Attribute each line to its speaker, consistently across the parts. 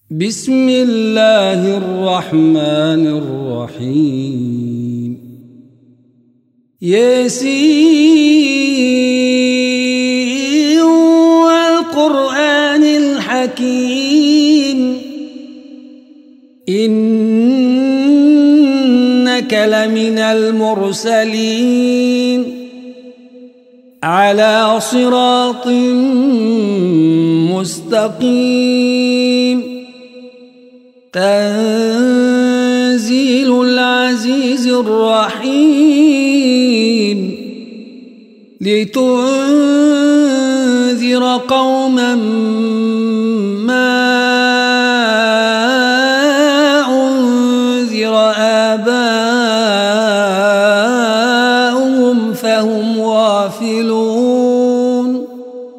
Speaker 1: بسم الله الرحمن الرحيم ياسين والقرآن الحكيم إنك لمن المرسلين على صراط مستقيم تنزيل العزيز الرحيم لتنذر قوما ما أنذر آباؤهم فهم غافلون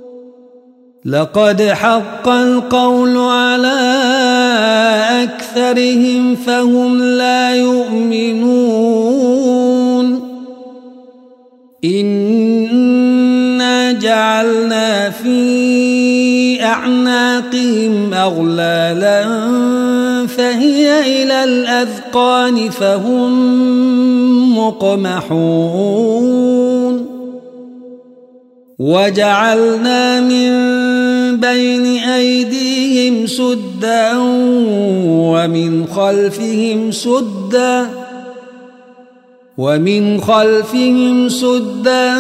Speaker 1: لقد حق القول على أكثرهم فهم لا يؤمنون إنا جعلنا في أعناقهم أغلالا فهي إلى الأذقان فهم مقمحون وجعلنا من بين أيديهم سدا ومن خلفهم سدا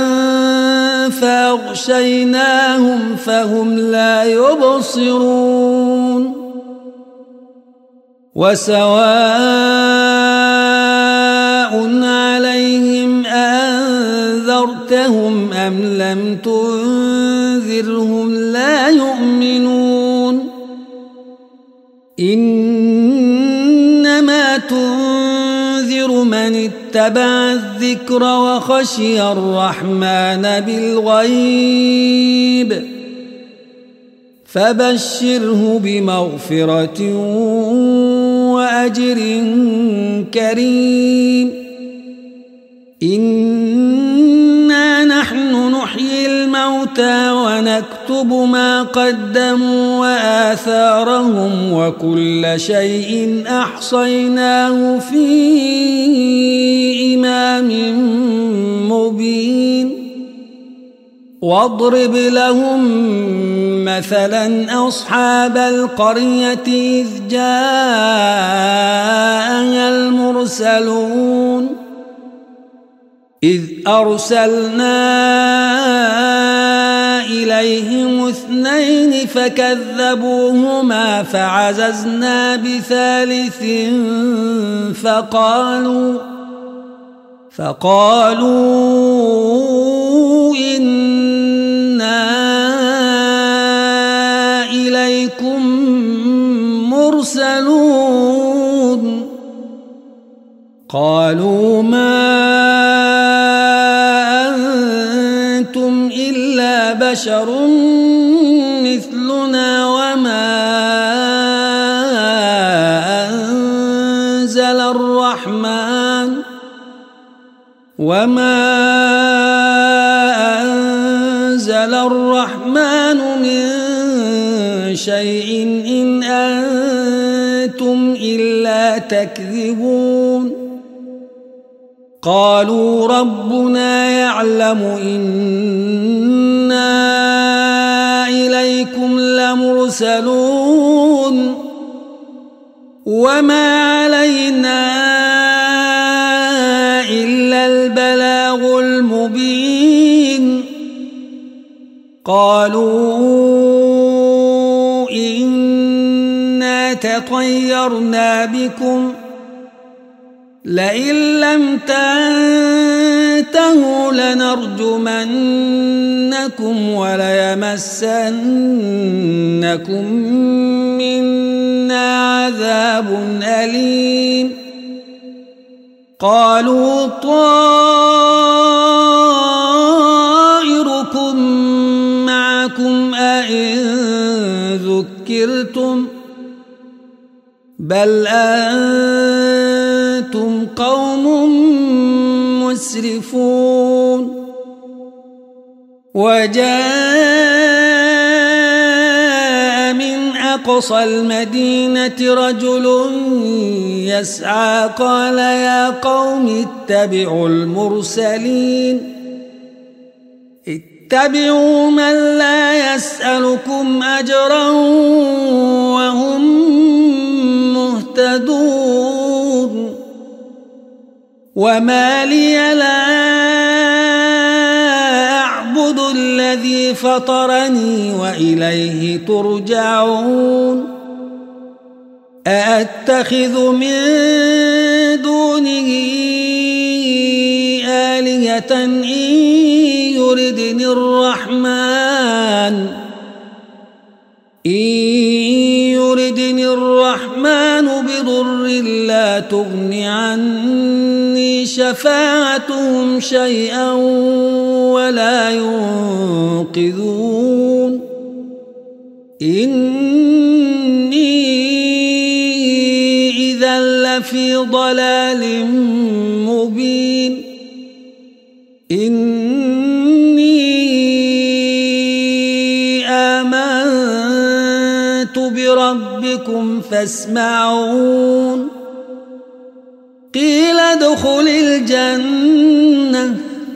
Speaker 1: فأغشيناهم فهم لا يبصرون وسواء عليهم أنذرتهم أم لم تنذرهم لا يؤمنون إنما تنذر من اتبع الذكر وخشي الرحمن بالغيب فبشره بمغفرة وأجر كريم إنا نحن نحيي الموتى ونكتب ما قدموا وآثارهم وكل شيء أحصيناه في إمام مبين واضرب لهم مثلا أصحاب القرية إذ جاءها المرسلون إذ أرسلنا إليهم 2 فكذبوهما فعززنا بثالث فقالوا إنا إليكم مرسلون قالوا ما أنتم إلا بشر مثلنا وما أنزل الرحمن من شيء إن أنتم إلا تكذبون قالوا ربنا يعلم إنا إليكم لمرسلون وما علينا إلا البلاغ المبين قالوا إنا تطيرنا بكم لئن لم تنتهوا لنرجمنكم وليمسنكم منا عذاب أليم قالوا طائركم معكم أئن ذكرتم بل أنتم قوم مسرفون وجاء من أقصى المدينة رجل يسعى قال يا قوم اتبعوا المرسلين اتبعوا من لا يسألكم أجرا وهم مهتدون وما لي لا أعبد الذي فطرني وإليه ترجعون أأتخذ من دونه آلهة إن يردني الرحمن بضر لا تغن عني شفاعتهم شيئا ولا ينقذون إني إذا لفي ضلال مبين بربكم فاسمعون قيل ادخل الجنة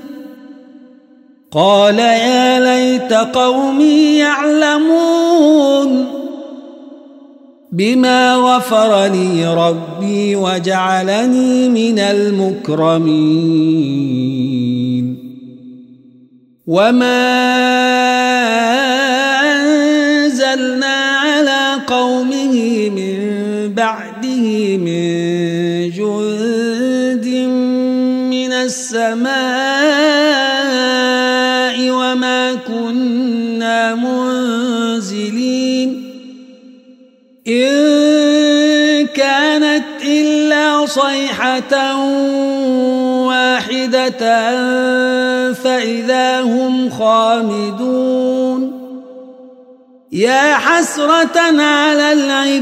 Speaker 1: قال يا ليت قومي يعلمون بما غفر لي ربي وجعلني من المكرمين وما أنزلنا قومه من بعده من جند من السماء وما كنا منزلين إن كانت إلا صيحة واحدة فإذا هم خامدون يا حسرة على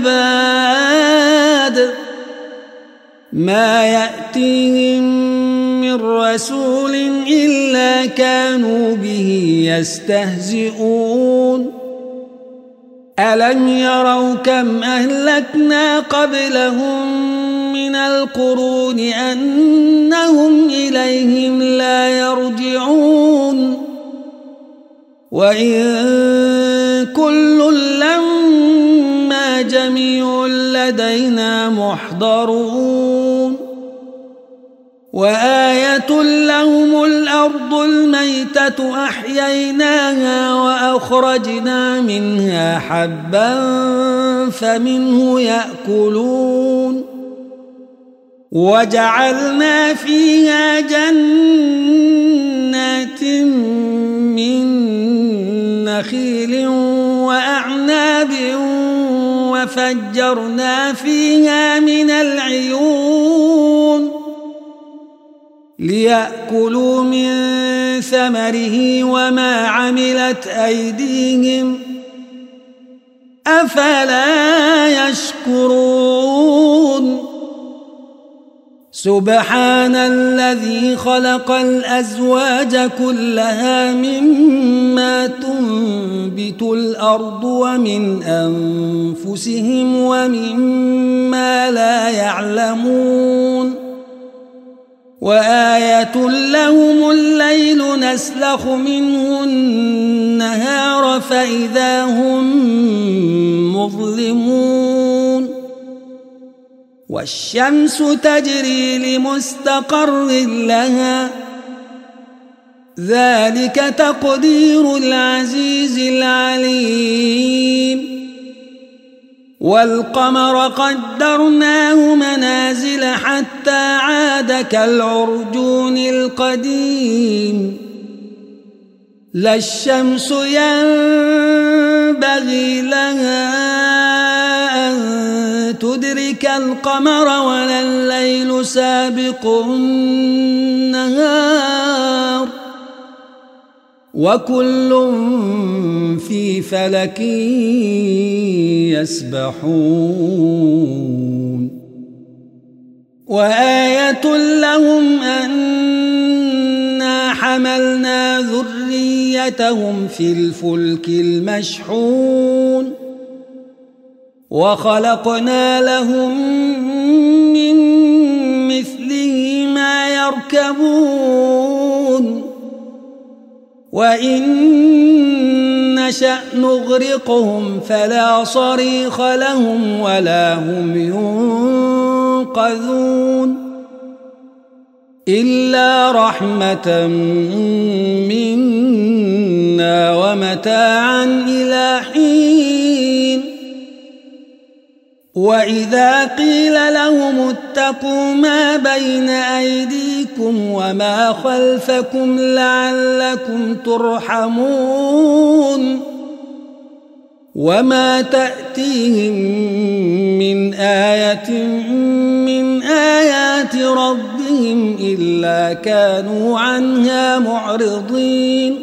Speaker 1: العباد ما يأتيهم من رسول إلا كانوا به يستهزئون ألم يروا كم أهلكنا قبلهم من القرون أنهم إليهم لا يرجعون وإن كل لما جميع لدينا محضرون وآية لهم الأرض الميتة أحييناها وأخرجنا منها حبا فمنه يأكلون وجعلنا فيها جنات من نخيل وأعناب وفجرنا فيها من العيون ليأكلوا من ثمره وما عملت أيديهم أفلا يشكرون سبحان الذي خلق الأزواج كلها مما تنبت الأرض ومن أنفسهم ومما لا يعلمون وآية لهم الليل نسلخ منه النهار فإذا هم مظلمون والشمس تجري لمستقر لها ذلك تقدير العزيز العليم والقمر قدرناه منازل حتى عاد كالعرجون القديم لا الشمس ينبغي لها أن تدرك القمر ولا الليل سابق النهار وكل في فلك يسبحون وآية لهم أنا حملنا ذريتهم في الفلك المشحون وخلقنا لهم من مثله ما يركبون وإن نشأ نغرقهم فلا صريخ لهم ولا هم ينقذون إلا رحمة منا ومتاعا إلى حين وإذا قيل لهم اتقوا ما بين أيديكم وما خلفكم لعلكم ترحمون وما تأتيهم من آية من آيات ربهم إلا كانوا عنها معرضين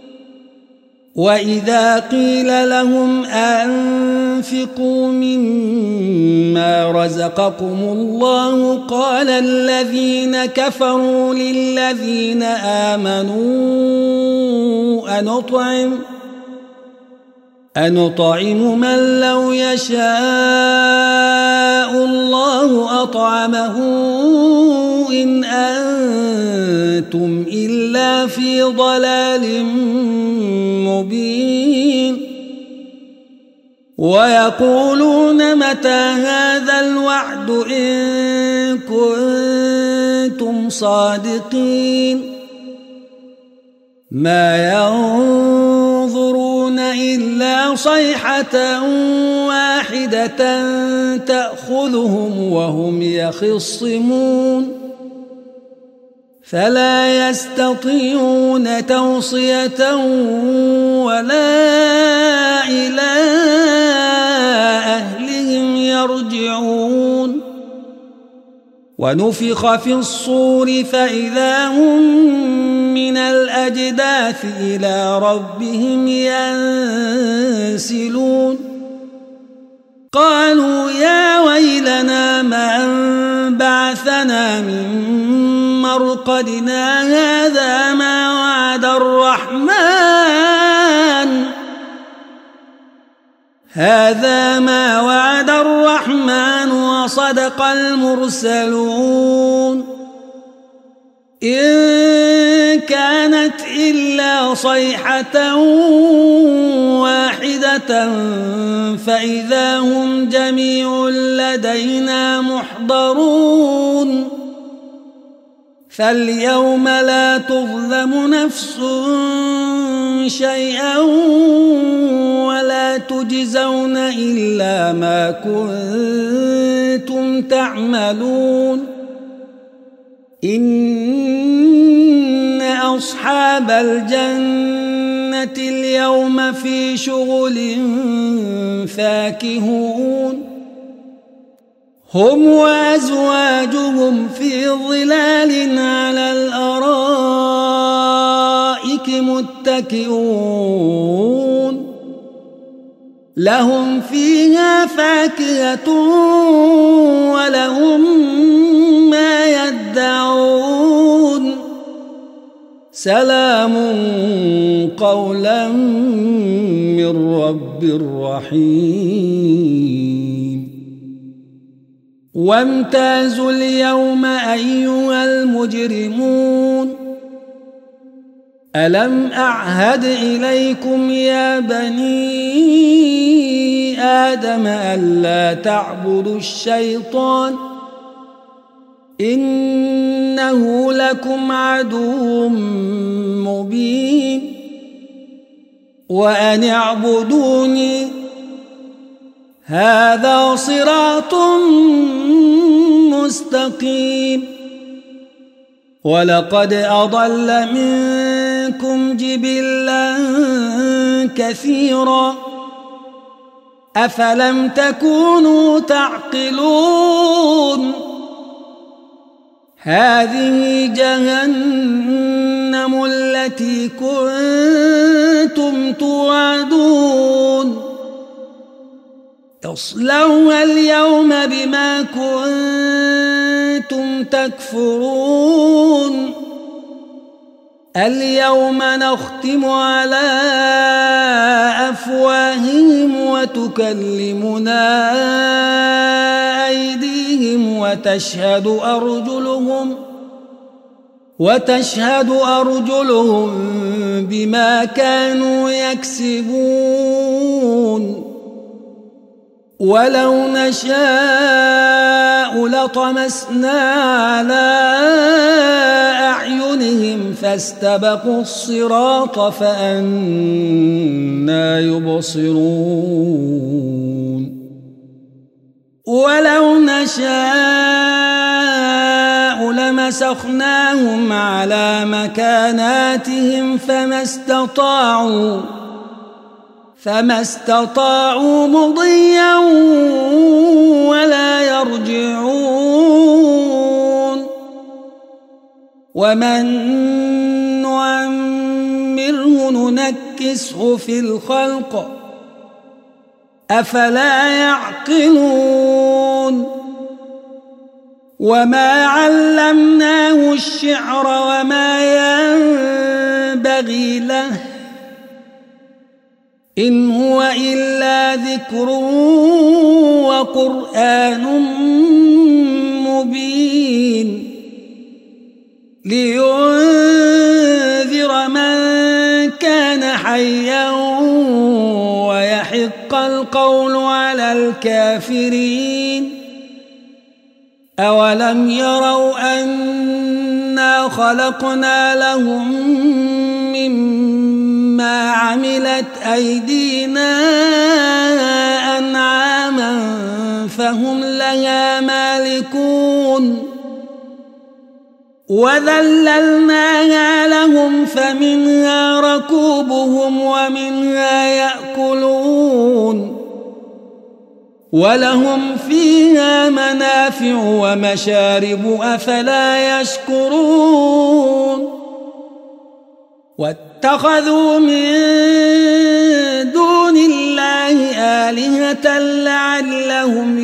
Speaker 1: وإذا قيل لهم أنفقوا مما رزقكم الله قال الذين كفروا للذين آمنوا أنطعم من لو يشاء الله أطعمه إن أنتم إلا في ضلال مبين ويقولون متى هذا الوعد إن كنتم صادقين ما ينظرون إلا صيحة واحدة تأخذهم وهم يخصمون فلا يستطيعون توصية ولا إلى أهلهم يرجعون ونفخ في الصور فإذا هم من الأجداث إلى ربهم ينسلون قالوا يا ويلنا من بعثنا من مرقدنا هذا ما وعد الرحمن وصدق المرسلون إن كانت إلا صيحة واحدة فإذا هم جميع لدينا محضرون فاليوم لا تظلم نفس شيئا ولا تجزون إلا ما كنتم تعملون إن أصحاب الجنة اليوم في شغل فاكهون هم وأزواجهم في ظلال على الأرائك متكئون لهم فيها فاكهة ولهم ما يدعون سلام قولا من رب رحيم وامتازوا اليوم أيها المجرمون ألم أعهد إليكم يا بني آدم ألا تعبدوا الشيطان إنه لكم عدو مبين وأن اعبدوني هذا صراط مستقيم ولقد أضل منكم جبلا كثيرا أفلم تكونوا تعقلون هذه جهنم التي كنتم توعدون اصلوها اليوم بما كنتم تكفرون اليوم نختم على أفواههم وتكلمنا أيديهم وتشهد أرجلهم بما كانوا يكسبون ولو نشاء لطمسنا على أعينهم فاستبقوا الصراط فأنى يبصرون ولو نشاء لمسخناهم على مكاناتهم فما استطاعوا مضيا ولا يرجعون ومن نعمره ننكسه في الخلق أفلا يعقلون وما علمناه الشعر وما ينبغي له إن هو إلا ذكر وقرآن مبين لينذر من كان حيا ويحق القول على الكافرين أولم يروا أنا خلقنا لهم مما عملت أيدينا أنعاما فهم لها مالكون وذللناها لهم فمنها ركوبهم ومنها يأكلون ولهم فيها منافع ومشارب أفلا يشكرون واتخذوا من دون الله آلهة لعلهم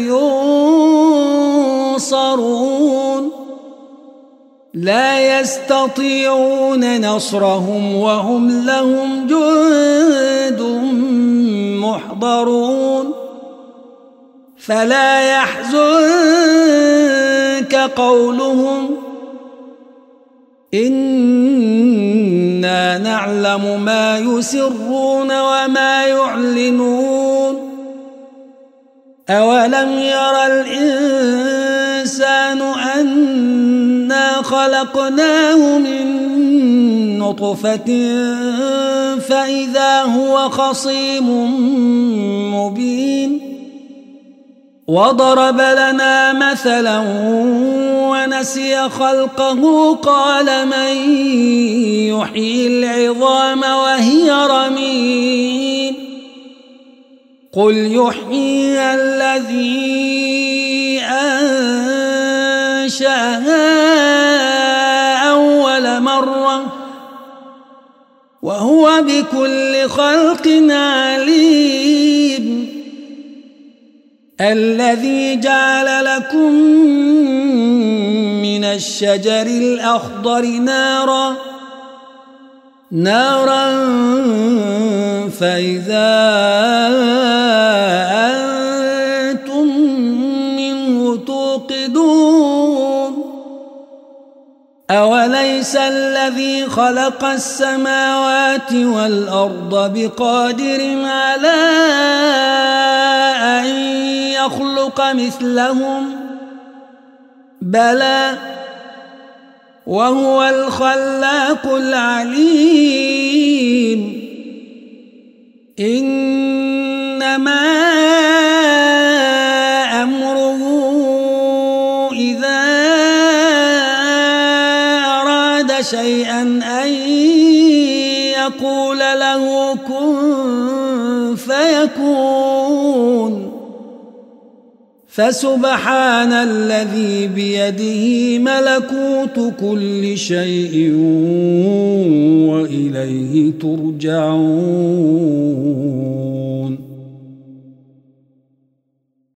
Speaker 1: ينصرون لا يستطيعون نصرهم وهم لهم جند محضرون فلا يحزنك قولهم إنا نعلم ما يسرون وما يعلنون أولم ير الإنسان أنا خلقناه من نطفة فإذا هو خصيم مبين وضرب لنا مثلا ونسي خلقه قال من يحيي العظام وهي رميم قل يحييها الذي أنشأها أول مرة وهو بكل خلق عليم الذي جعل لكم من الشجر الأخضر نارا فإذا أنتم منه توقدون أوليس الذي خلق السماوات والأرض بقادر على أن يخلق مثلهم بلى وهو الخلاق العليم إنما أمره إذا أراد شيئا أن يقول له كن فيكون فسبحان الذي بيده ملكوت كل شيء وإليه ترجعون.